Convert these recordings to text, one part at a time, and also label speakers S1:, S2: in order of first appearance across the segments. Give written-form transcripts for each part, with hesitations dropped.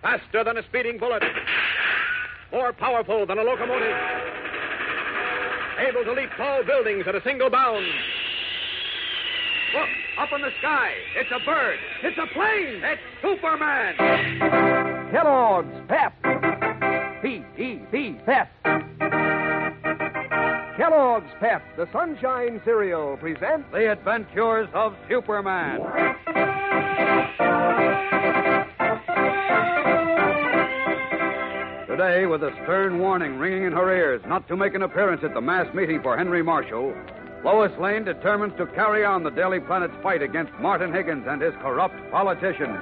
S1: Faster than a speeding bullet. More powerful than a locomotive. Able to leap tall buildings at a single bound. Look, up in the sky. It's a bird. It's a plane. It's Superman.
S2: Kellogg's Pep. P-E-P, Pep. Kellogg's Pep, the Sunshine Cereal, presents
S3: The Adventures of Superman. Today, with a stern warning ringing in her ears not to make an appearance at the mass meeting for Henry Marshall, Lois Lane determines to carry on the Daily Planet's fight against Martin Higgins and his corrupt politicians.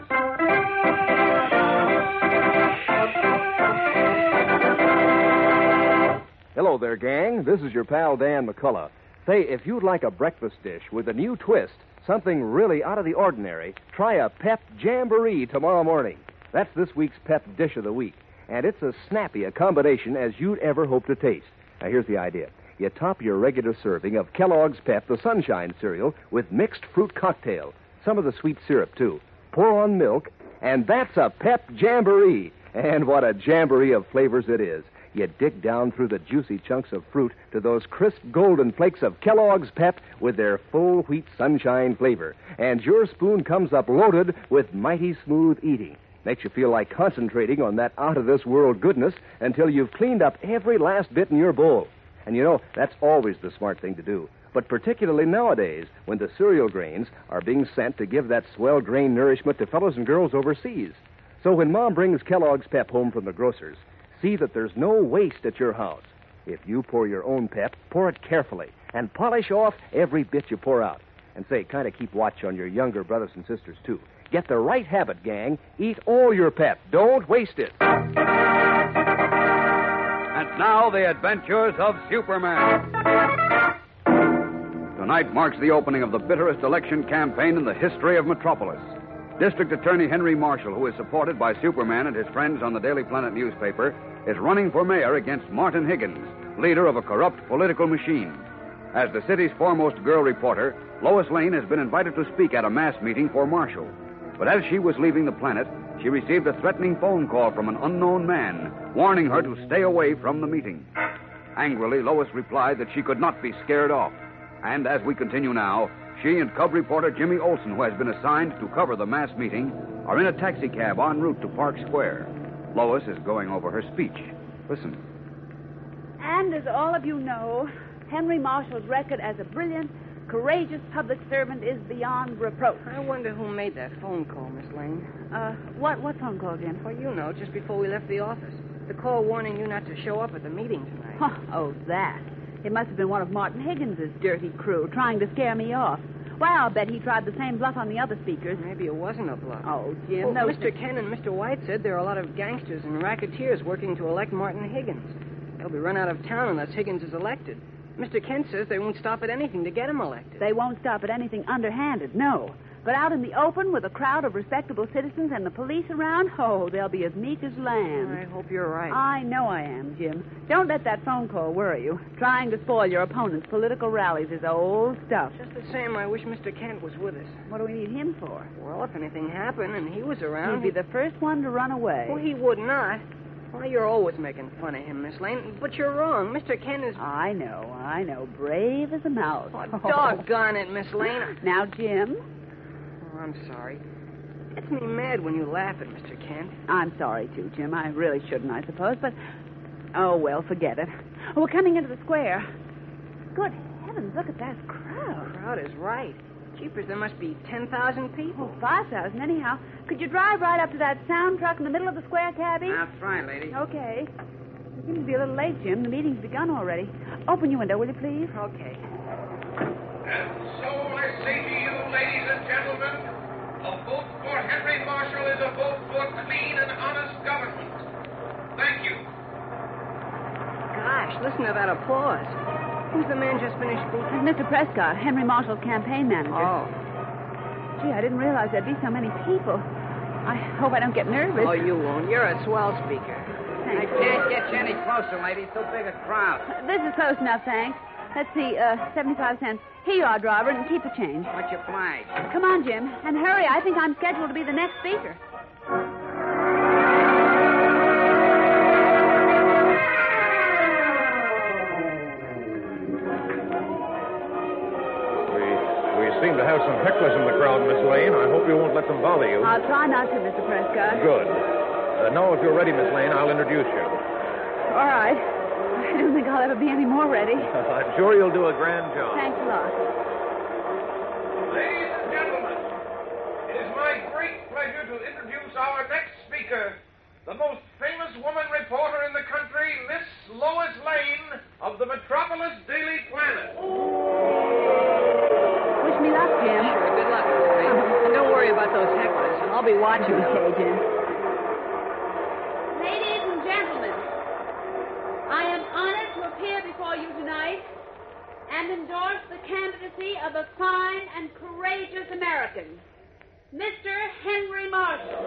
S2: Hello there, gang. This is your pal Dan McCullough. Say, if you'd like a breakfast dish with a new twist, something really out of the ordinary, try a Pep Jamboree tomorrow morning. That's this week's Pep Dish of the Week. And it's as snappy a combination as you'd ever hope to taste. Now, here's the idea. You top your regular serving of Kellogg's Pep, the Sunshine Cereal, with mixed fruit cocktail. Some of the sweet syrup, too. Pour on milk, and that's a Pep Jamboree. And what a jamboree of flavors it is. You dig down through the juicy chunks of fruit to those crisp golden flakes of Kellogg's Pep with their full wheat sunshine flavor. And your spoon comes up loaded with mighty smooth eating. Makes you feel like concentrating on that out-of-this-world goodness until you've cleaned up every last bit in your bowl. And you know, that's always the smart thing to do. But particularly nowadays, when the cereal grains are being sent to give that swell grain nourishment to fellows and girls overseas. So when Mom brings Kellogg's Pep home from the grocer's, see that there's no waste at your house. If you pour your own Pep, pour it carefully and polish off every bit you pour out. And say, kind of keep watch on your younger brothers and sisters, too. Get the right habit, gang. Eat all your Pep. Don't waste it.
S3: And now, the adventures of Superman. Tonight marks the opening of the bitterest election campaign in the history of Metropolis. District Attorney Henry Marshall, who is supported by Superman and his friends on the Daily Planet newspaper, is running for mayor against Martin Higgins, leader of a corrupt political machine. As the city's foremost girl reporter, Lois Lane has been invited to speak at a mass meeting for Marshall. But as she was leaving the planet, she received a threatening phone call from an unknown man, warning her to stay away from the meeting. Angrily, Lois replied that she could not be scared off. And as we continue now, she and cub reporter Jimmy Olsen, who has been assigned to cover the mass meeting, are in a taxicab en route to Park Square. Lois is going over her speech. Listen.
S4: And as all of you know, Henry Marshall's record as a brilliant, courageous public servant is beyond reproach.
S5: I wonder who made that phone call, Miss Lane.
S4: What phone call, Jim?
S5: Well, you know, just before we left the office. The call warning you not to show up at the meeting tonight.
S4: Oh, that. It must have been one of Martin Higgins's dirty crew trying to scare me off. Well, I'll bet he tried the same bluff on the other speakers.
S5: Maybe it wasn't a bluff.
S4: Oh, Jim,
S5: well,
S4: no.
S5: Mr. Ken and Mr. White said there are a lot of gangsters and racketeers working to elect Martin Higgins. They'll be run out of town unless Higgins is elected. Mr. Kent says they won't stop at anything to get him elected.
S4: They won't stop at anything underhanded, no. But out in the open with a crowd of respectable citizens and the police around, they'll be as meek as lambs.
S5: I hope you're right.
S4: I know I am, Jim. Don't let that phone call worry you. Trying to spoil your opponent's political rallies is old stuff.
S5: Just the same, I wish Mr. Kent was with us.
S4: What do we need him for?
S5: Well, if anything happened and he was around...
S4: He'd be the first one to run away.
S5: Well, he would not. Well, you're always making fun of him, Miss Lane. But you're wrong. Mr. Kent is...
S4: I know. Brave as a mouse.
S5: Oh, doggone it, Miss Lane.
S4: Now, Jim...
S5: I'm sorry. It's me mad when you laugh at Mr. Kent.
S4: I'm sorry, too, Jim. I really shouldn't, I suppose, but... Oh, well, forget it. We're coming into the square. Good heavens, look at that crowd.
S5: The crowd is right. Jeepers, there must be 10,000 people.
S4: 5,000, anyhow. Could you drive right up to that sound truck in the middle of the square, cabby?
S5: I'll try, lady.
S4: Okay. You seem to be a little late, Jim. The meeting's begun already. Open your window, will you, please?
S5: Okay.
S1: And so I say to you, ladies and gentlemen, a vote for Henry Marshall is a vote for clean and honest government. Thank you.
S5: Gosh, listen to that applause. Who's the man just finished speaking?
S4: Mr. Prescott, Henry Marshall's campaign manager.
S5: Oh.
S4: Gee, I didn't realize there'd be so many people. I hope I don't get nervous.
S5: Oh, you won't. You're a swell speaker.
S4: Thanks.
S3: I can't get you any closer, lady. So big a crowd.
S4: This is close enough, thanks. Let's see, 75 cents. Here you are, driver, and keep the change.
S3: What's your flag?
S4: Come on, Jim, and hurry. I think I'm scheduled to be the next speaker. Prescott.
S6: Good. Now, if you're ready, Miss Lane, I'll introduce you.
S4: All right. I don't think I'll ever be any more ready.
S6: I'm sure you'll do a grand job.
S4: Thanks a lot.
S1: Ladies and gentlemen, it is my great pleasure to introduce our next speaker, the most famous woman reporter in the country, Miss Lois Lane of the Metropolis Daily Planet.
S4: Wish me luck, Jim.
S5: Sure, good luck, Miss Lane. And don't worry about those hecklers. I'll be watching.
S4: Okay, Jim.
S7: Ladies and gentlemen, I am honored to appear before you tonight and endorse the candidacy of a fine and courageous American, Mr. Henry Marshall.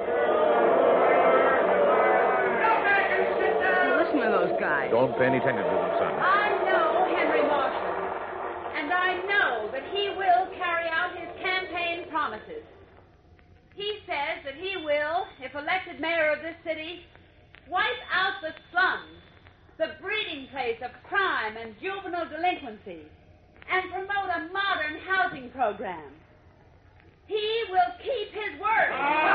S5: Listen to those guys.
S6: Don't pay any attention to them, son.
S7: I know Henry Marshall, and I know that he will carry out his campaign promises. He says that he will, if elected mayor of this city, wipe out the slums, the breeding place of crime and juvenile delinquency, and promote a modern housing program. He will keep his word.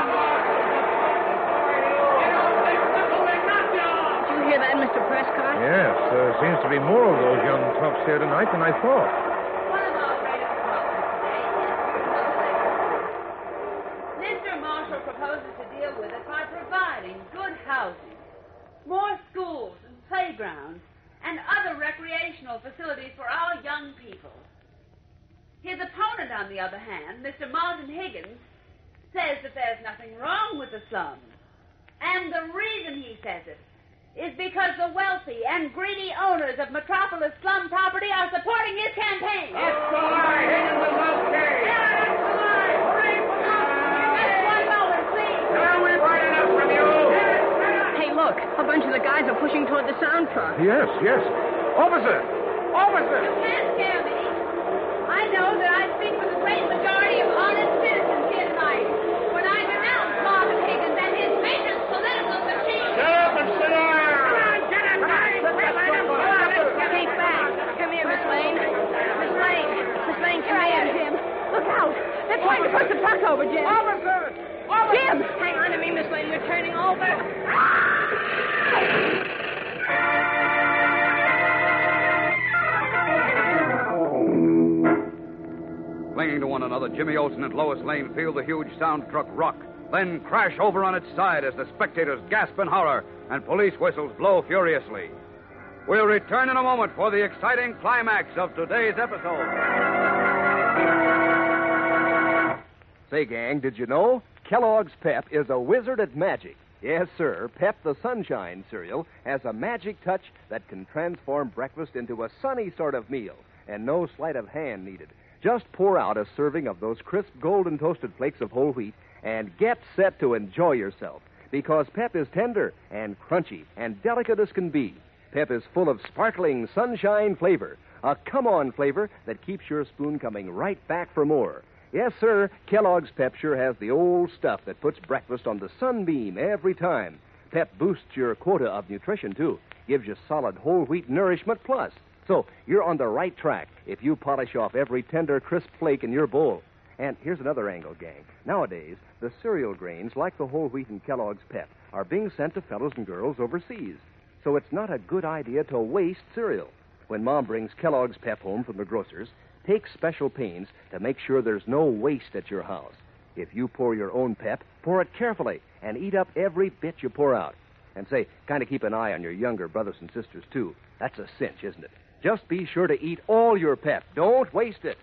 S5: Did you hear that, Mr. Prescott?
S6: Yes, there seems to be more of those young toughs here tonight than I thought.
S7: One of our greatest problems today is juvenile delinquency. Mr. Marshall proposes to deal with it by providing good housing, more schools and playgrounds, and other recreational facilities for our young people. His opponent, on the other hand, Mr. Martin Higgins, says that there's nothing wrong with the slums. And the reason he says it is because the wealthy and greedy owners of Metropolis slum property are supporting his campaign.
S1: That's the lie. Higgins is okay.
S7: Yeah, that's the lie. Hooray for Martin. Just one moment, please.
S1: Now we've heard enough from you.
S5: Hey, look. A bunch of the guys are pushing toward the sound truck.
S6: Yes. Officer!
S7: You can't scare me. I know that I speak for the great majority of honest citizens here tonight when I denounce Martin Higgins and his vicious political machine.
S1: Shut up and sit down.
S7: Come on, get him, guys.
S5: Keep back. Come here, Miss Lane. Miss Lane. Miss Lane, come here.
S4: Jim, look out. They're trying to push the truck over, Jim.
S1: Officer!
S4: Jim!
S5: Hang on to me, Miss Lane. We're turning over.
S3: Clinging to one another, Jimmy Olsen and Lois Lane feel the huge sound truck rock, then crash over on its side as the spectators gasp in horror and police whistles blow furiously. We'll return in a moment for the exciting climax of today's episode.
S2: Say, gang, did you know? Kellogg's Pep is a wizard at magic. Yes, sir. Pep the Sunshine cereal has a magic touch that can transform breakfast into a sunny sort of meal, and no sleight of hand needed. Just pour out a serving of those crisp golden toasted flakes of whole wheat and get set to enjoy yourself, because Pep is tender and crunchy and delicate as can be. Pep is full of sparkling sunshine flavor, a come-on flavor that keeps your spoon coming right back for more. Yes, sir, Kellogg's Pep sure has the old stuff that puts breakfast on the sunbeam every time. Pep boosts your quota of nutrition, too. Gives you solid whole wheat nourishment plus. So you're on the right track if you polish off every tender, crisp flake in your bowl. And here's another angle, gang. Nowadays, the cereal grains, like the whole wheat in Kellogg's Pep, are being sent to fellows and girls overseas. So it's not a good idea to waste cereal. When Mom brings Kellogg's Pep home from the grocer's, take special pains to make sure there's no waste at your house. If you pour your own Pep, pour it carefully and eat up every bit you pour out. And say, kind of keep an eye on your younger brothers and sisters, too. That's a cinch, isn't it? Just be sure to eat all your Pep. Don't waste it.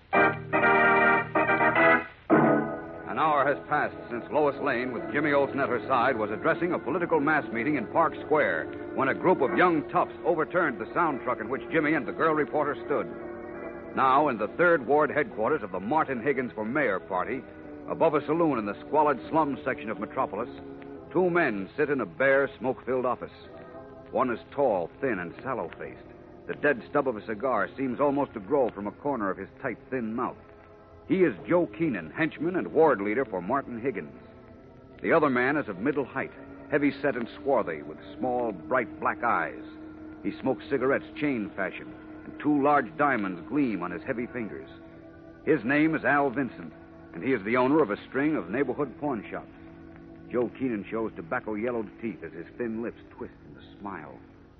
S3: An hour has passed since Lois Lane, with Jimmy Olsen at her side, was addressing a political mass meeting in Park Square when a group of young toughs overturned the sound truck in which Jimmy and the girl reporter stood. Now, in the 3rd Ward headquarters of the Martin Higgins for Mayor party, above a saloon in the squalid slum section of Metropolis, 2 men sit in a bare, smoke-filled office. One is tall, thin, and sallow-faced. The dead stub of a cigar seems almost to grow from a corner of his tight, thin mouth. He is Joe Keenan, henchman and ward leader for Martin Higgins. The other man is of middle height, heavy-set and swarthy, with small, bright black eyes. He smokes cigarettes chain fashion, and 2 large diamonds gleam on his heavy fingers. His name is Al Vincent, and he is the owner of a string of neighborhood pawn shops. Joe Keenan shows tobacco-yellowed teeth as his thin lips twist in a smile.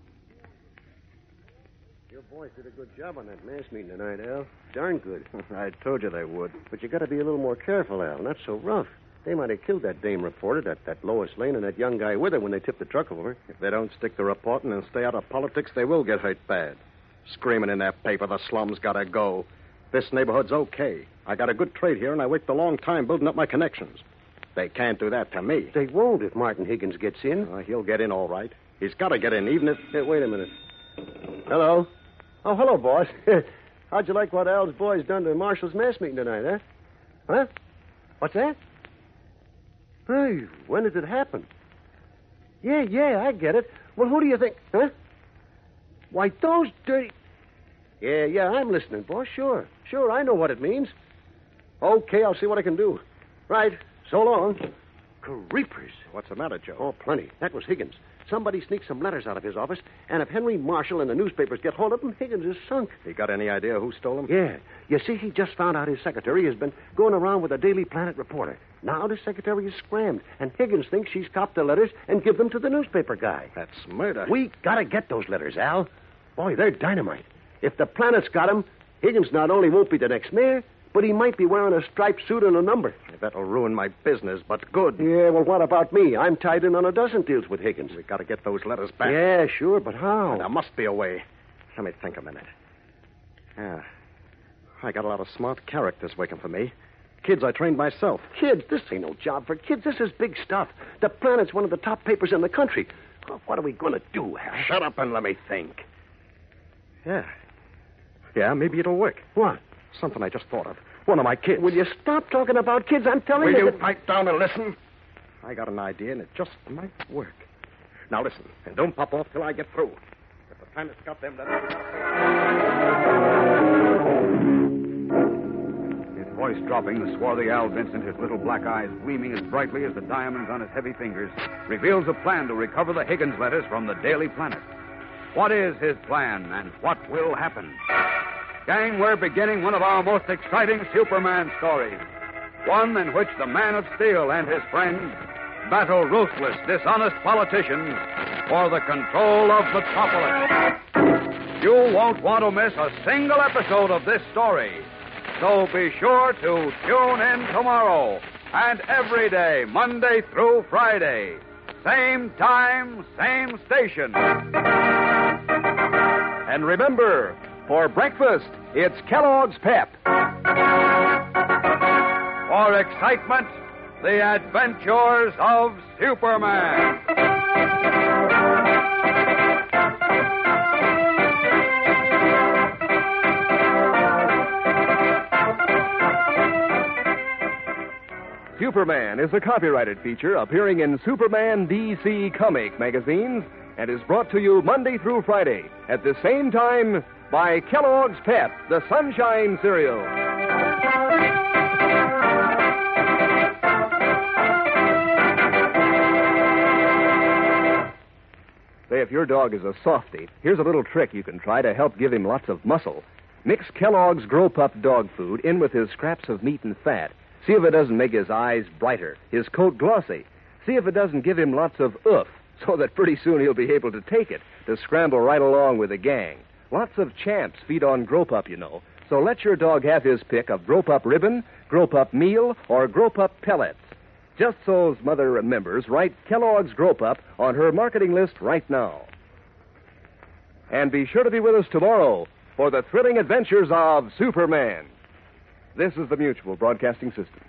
S8: Your boys did a good job on that mass meeting tonight, Al. Darn good.
S2: I told you they would.
S8: But you got to be a little more careful, Al. Not so rough. They might have killed that dame reporter, that Lois Lane, and that young guy with her when they tipped the truck over.
S2: If they don't stick to reporting and stay out of politics, they will get hurt bad. Screaming in that paper, the slums gotta go. This neighborhood's okay. I got a good trade here, and I worked a long time building up my connections. They can't do that to me.
S8: They won't if Martin Higgins gets in.
S2: He'll get in all right. He's got to get in, even if...
S8: Hey, wait a minute. Hello. Oh, hello, boss. How'd you like what Al's boys done to Marshall's mass meeting tonight, huh? Huh? What's that? Hey, when did it happen? Yeah, I get it. Well, who do you think? Huh? Why, those dirty... Yeah, I'm listening, boss. Sure, I know what it means. Okay, I'll see what I can do. Right, so long. Creepers.
S2: What's the matter, Joe?
S8: Oh, plenty. That was Higgins. Somebody sneaked some letters out of his office, and if Henry Marshall and the newspapers get hold of them, Higgins is sunk.
S2: You got any idea who stole them?
S8: Yeah. You see, he just found out his secretary has been going around with a Daily Planet reporter. Now the secretary is scrammed, and Higgins thinks she's copped the letters and give them to the newspaper guy.
S2: That's murder.
S8: We gotta get those letters, Al. Boy, they're dynamite. If the Planet's got them, Higgins not only won't be the next mayor, but he might be wearing a striped suit and a number.
S2: That'll ruin my business, but good.
S8: Yeah, well, what about me? I'm tied in on a dozen deals with Higgins.
S2: We got to get those letters back.
S8: Yeah, sure, but how?
S2: There must be a way. Let me think a minute. Yeah. I got a lot of smart characters working for me. Kids I trained myself.
S8: Kids? This ain't no job for kids. This is big stuff. The Planet's one of the top papers in the country. Well, what are we going to do, Hal?
S2: Shut up and let me think. Yeah, maybe it'll work.
S8: What?
S2: Something I just thought of. One of my kids.
S8: Will you stop talking about kids? I'm telling you.
S2: Will you pipe down and listen? I got an idea, and it just might work. Now listen, and don't pop off till I get through. If the Planet's got them, then...
S3: His voice dropping, the swarthy Al Vincent, his little black eyes gleaming as brightly as the diamonds on his heavy fingers, reveals a plan to recover the Higgins letters from the Daily Planet. What is his plan, and what will happen? Gang, we're beginning one of our most exciting Superman stories. One in which the Man of Steel and his friends battle ruthless, dishonest politicians for the control of Metropolis. You won't want to miss a single episode of this story. So be sure to tune in tomorrow and every day, Monday through Friday. Same time, same station.
S2: And remember, for breakfast, it's Kellogg's Pep.
S3: For excitement, the adventures of Superman.
S2: Superman is a copyrighted feature appearing in Superman DC comic magazines and is brought to you Monday through Friday at the same time by Kellogg's Pep, the Sunshine Cereal. Say, if your dog is a softie, here's a little trick you can try to help give him lots of muscle. Mix Kellogg's Grow Pup dog food in with his scraps of meat and fat. See if it doesn't make his eyes brighter, his coat glossy. See if it doesn't give him lots of oof, so that pretty soon he'll be able to take it to scramble right along with the gang. Lots of champs feed on Grow Pup, you know. So let your dog have his pick of Grow Pup ribbon, Grow Pup meal, or Grow Pup pellets. Just so's mother remembers, write Kellogg's Grow Pup on her marketing list right now. And be sure to be with us tomorrow for the thrilling adventures of Superman. This is the Mutual Broadcasting System.